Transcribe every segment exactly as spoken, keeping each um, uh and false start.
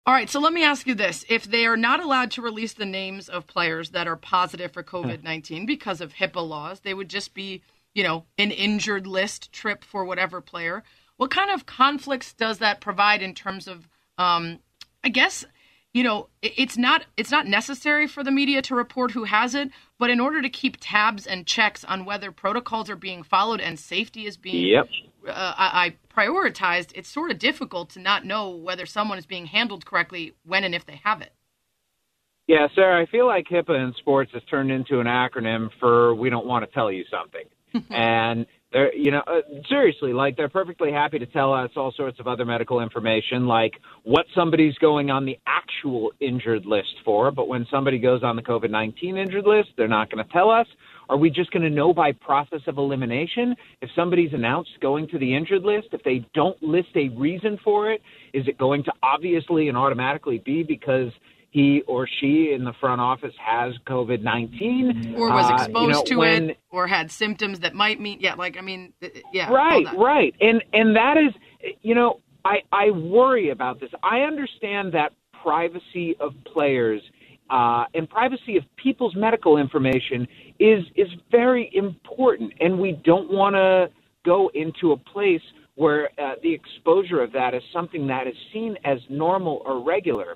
All right, so let me ask you this. If they are not allowed to release the names of players that are positive for COVID nineteen because of HIPAA laws, they would just be, you know, an injured list trip for whatever player. What kind of conflicts does that provide in terms of, um, I guess, you know, it, it's not it's not necessary for the media to report who has it, but in order to keep tabs and checks on whether protocols are being followed and safety is being Yep. uh, I, I prioritized, it's sort of difficult to not know whether someone is being handled correctly when and if they have it. Yeah, Sarah, I feel like HIPAA in sports has turned into an acronym for we don't want to tell you something. and they're, you know, uh, seriously, like they're perfectly happy to tell us all sorts of other medical information, like what somebody's going on the actual injured list for. But when somebody goes on the COVID nineteen injured list, they're not going to tell us. Are we just going to know by process of elimination if somebody's announced going to the injured list? If they don't list a reason for it, is it going to obviously and automatically be because he or she in the front office has COVID nineteen? Or was Uh, exposed you know, to when, it, or had symptoms that might mean, yeah, like, I mean, yeah. all Right, that. right. And and that is, you know, I, I worry about this. I understand that privacy of players uh, and privacy of people's medical information is is very important, and we don't want to go into a place where uh, the exposure of that is something that is seen as normal or regular.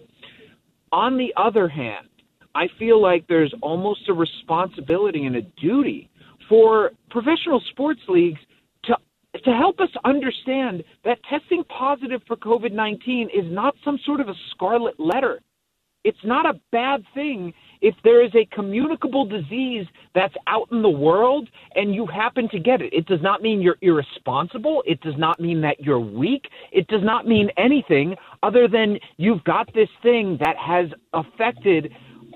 On the other hand, I feel like there's almost a responsibility and a duty for professional sports leagues to to help us understand that testing positive for COVID nineteen is not some sort of a scarlet letter. It's not a bad thing if there is a communicable disease that's out in the world and you happen to get it. It does not mean you're irresponsible. It does not mean that you're weak. It does not mean anything other than you've got this thing that has affected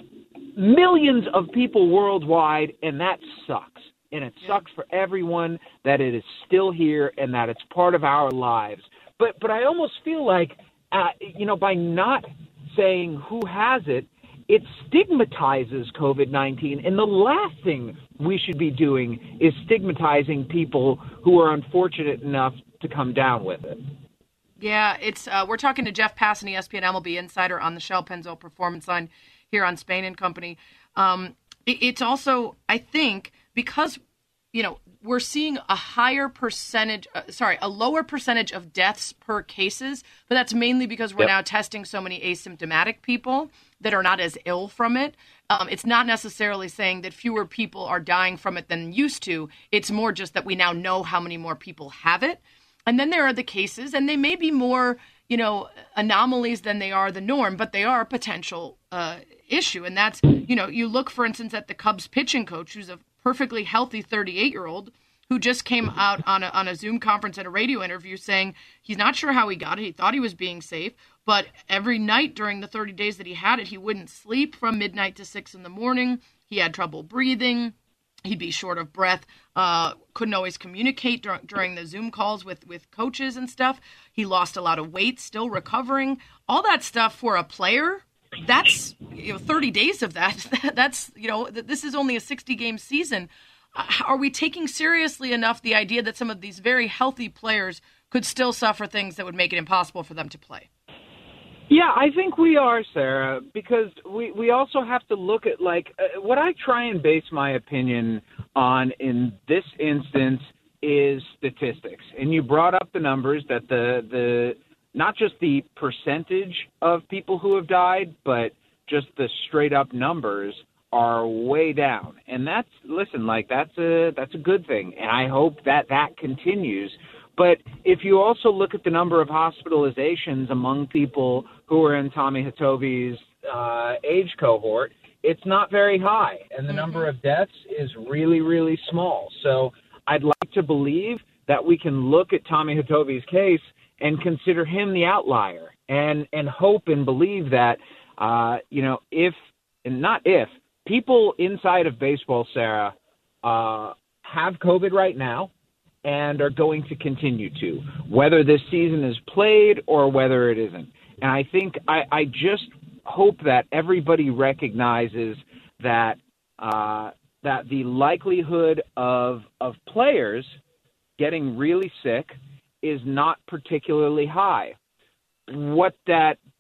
millions of people worldwide, and that sucks. And it sucks for everyone that it is still here and that it's part of our lives. But but I almost feel like, uh, you know, by not saying who has it, it stigmatizes COVID nineteen. And the last thing we should be doing is stigmatizing people who are unfortunate enough to come down with it. Yeah, it's uh, we're talking to Jeff Passan, E S P N M L B insider, on the Shell Pennzoil Performance Line here on Spain and Company. Um, it, it's also, I think, because, you know, we're seeing a higher percentage, uh, sorry, a lower percentage of deaths per cases, but that's mainly because we're Yep. now testing so many asymptomatic people that are not as ill from it. Um, it's not necessarily saying that fewer people are dying from it than used to. It's more just that we now know how many more people have it. And then there are the cases, and they may be more, you know, anomalies than they are the norm, but they are a potential uh, issue. And that's, you know, you look, for instance, at the Cubs pitching coach, who's a perfectly healthy thirty-eight-year-old who just came out on a, on a Zoom conference and a radio interview saying he's not sure how he got it. He thought he was being safe, but every night during the thirty days that he had it, he wouldn't sleep from midnight to six in the morning. He had trouble breathing. He'd be short of breath, uh, couldn't always communicate dur- during the Zoom calls with, with coaches and stuff. He lost a lot of weight, still recovering. All that stuff for a player, that's, you know, thirty days of that. That's, you know, this is only a sixty-game season. Uh, are we taking seriously enough the idea that some of these very healthy players could still suffer things that would make it impossible for them to play? Yeah, I think we are, Sarah, because we, we also have to look at, like, uh, what I try and base my opinion on in this instance is statistics. And you brought up the numbers that the, the not just the percentage of people who have died, but just the straight up numbers are way down. And that's, listen, like, that's a, that's a good thing. And I hope that that continues. But if you also look at the number of hospitalizations among people who are in Tommy Hatovi's uh, age cohort, it's not very high. And the mm-hmm. number of deaths is really, really small. So I'd like to believe that we can look at Tommy Hatovi's case and consider him the outlier and, and hope and believe that, uh, you know, if, and not if, people inside of baseball, Sarah, uh, have COVID right now and are going to continue to, whether this season is played or whether it isn't. And I think I, I just hope that everybody recognizes that uh, that the likelihood of of players getting really sick is not particularly high. What that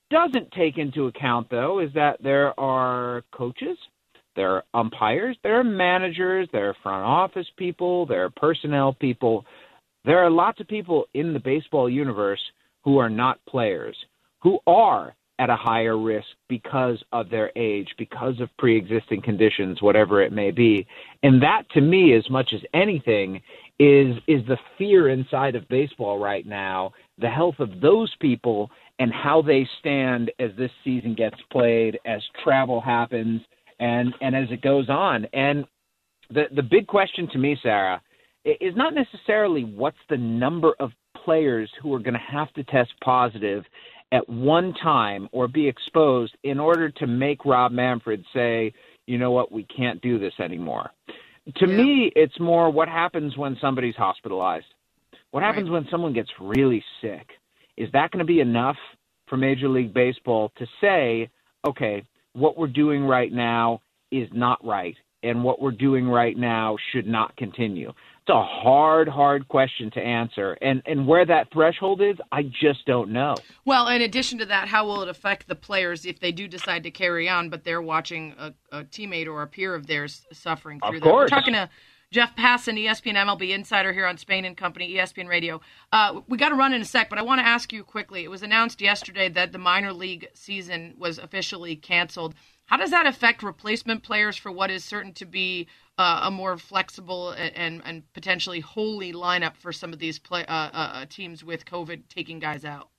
doesn't take into account, though, is that there are coaches, there are umpires, there are managers, there are front office people, there are personnel people. There are lots of people in the baseball universe who are not players, who are at a higher risk because of their age, because of pre-existing conditions, whatever it may be. And that, to me, as much as anything, is is the fear inside of baseball right now, the health of those people and how they stand as this season gets played, as travel happens, and, and as it goes on. And the, the big question to me, Sarah, is not necessarily what's the number of players who are going to have to test positive at one time or be exposed in order to make Rob Manfred say, you know what, we can't do this anymore. To yeah. me, it's more what happens when somebody's hospitalized. What happens right. when someone gets really sick? Is that going to be enough for Major League Baseball to say, okay, what we're doing right now is not right, and what we're doing right now should not continue? It's a hard, hard question to answer. And and where that threshold is, I just don't know. Well, in addition to that, how will it affect the players if they do decide to carry on, but they're watching a, a teammate or a peer of theirs suffering through Of that? course. We're talking to Jeff Passan, E S P N M L B insider here on Spain and Company, E S P N Radio. Uh, we got to run in a sec, but I want to ask you quickly. It was announced yesterday that the minor league season was officially canceled. How does that affect replacement players for what is certain to be uh, a more flexible and, and potentially holy lineup for some of these play, uh, uh, teams with COVID taking guys out?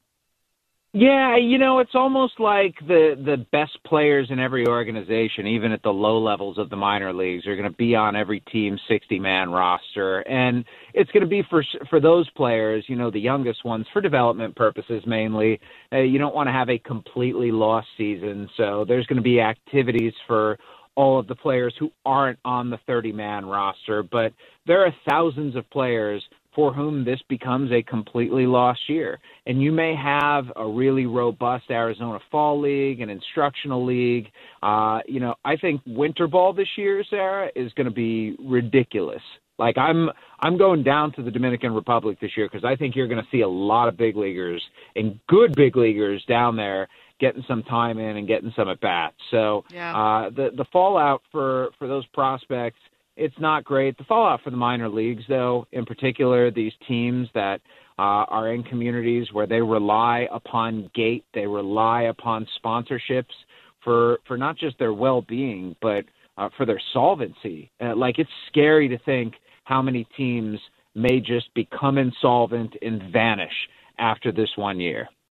Yeah, you know, it's almost like the, the best players in every organization, even at the low levels of the minor leagues, are going to be on every team's sixty-man roster. And it's going to be for for those players, you know, the youngest ones, for development purposes mainly. Uh, you don't want to have a completely lost season. So there's going to be activities for all of the players who aren't on the thirty-man roster. But there are thousands of players for whom this becomes a completely lost year. And you may have a really robust Arizona Fall League, an instructional league. Uh, you know, I think winter ball this year, Sarah, is going to be ridiculous. Like, I'm I'm going down to the Dominican Republic this year because I think you're going to see a lot of big leaguers and good big leaguers down there getting some time in and getting some at-bats. So yeah. uh, the, the fallout for, for those prospects, it's not great. The fallout for the minor leagues, though, in particular, these teams that uh, are in communities where they rely upon gate, they rely upon sponsorships for, for not just their well-being, but uh, for their solvency. Uh, like, it's scary to think how many teams may just become insolvent and vanish after this one year.